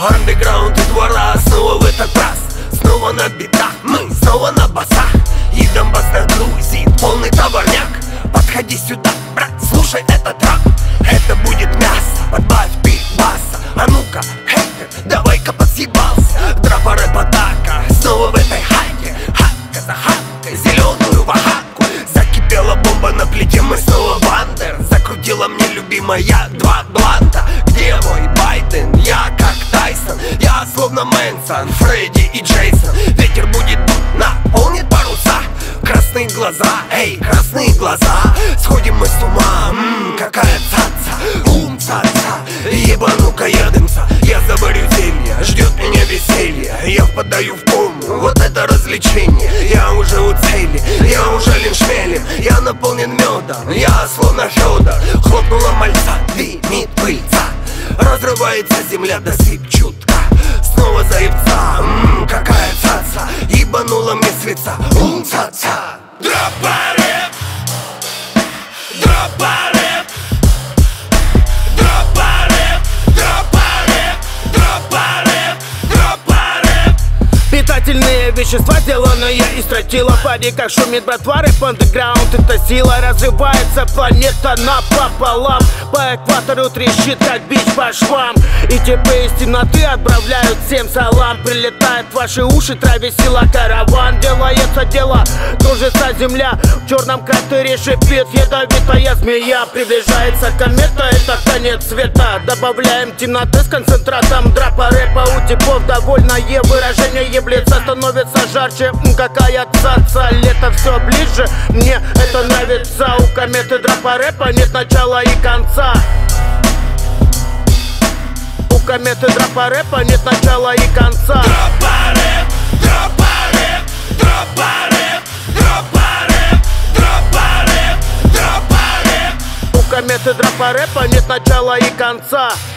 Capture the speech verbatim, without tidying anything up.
Андеграунд и двора снова в этот раз. Снова на битах, мы снова на басах. И Донбасс на Грузии, полный товарняк. Подходи сюда, брат, слушай этот рап. Это будет мясо, подбавь пиваса. А ну-ка, хейтер, давай-ка подъебался. Драпа рэп атака, снова в этой хайке. Хатка за хаткой, зеленую вахатку. Закипела бомба на плите, мы снова бандер. Закрутила мне любимая два бланта. Где мой Байден? Я как Тайсон. Я словно Мэнсон, Фредди и Джейсон. Ветер будет тут, наполнит паруса. Красные глаза, эй, красные глаза. Сходим мы с ума, ммм, какая цаца. Ум цаца, ебану-ка я дымца. Я заварю зелье, ждет меня веселье. Я впадаю в кому, вот это развлечение. Я уже у цели, я уже линшмелем. Я наполнен медом, я словно Федор. Хлопнула мальца, дымит пыльца. Разрывается земля до сыпь чутка. Снова заебца, ммм, какая цаца. Ебанула мне свеца, ум цаца. Дропареп, дропареп, дропареп, дропареп, дропареп, дропареп. Питательные вещества, сделанные из тротила. Пари, как шумит братва, рэп андеграунд, это сила. Развивается планета напополам. По экватору трещит, как бич по швам. И типы из темноты отправляют всем салам. Прилетает в ваши уши, травесила караван. Делается дело, кружится земля. В черном кратере шипит ядовитая змея. Приближается комета, это конец света. Добавляем темноты с концентратом драпа рэпа. У типов довольное выражение. Еблица становится жарче, какая цаца. Лето все ближе, мне это нравится. У кометы драпа рэпа нет начала и конца. У кометы драпа рэпа нет начала и конца. Дропареп, дропареп, дропареп, дропареп, дропареп, дропареп. У кометы драпа рэпа нет начала и конца.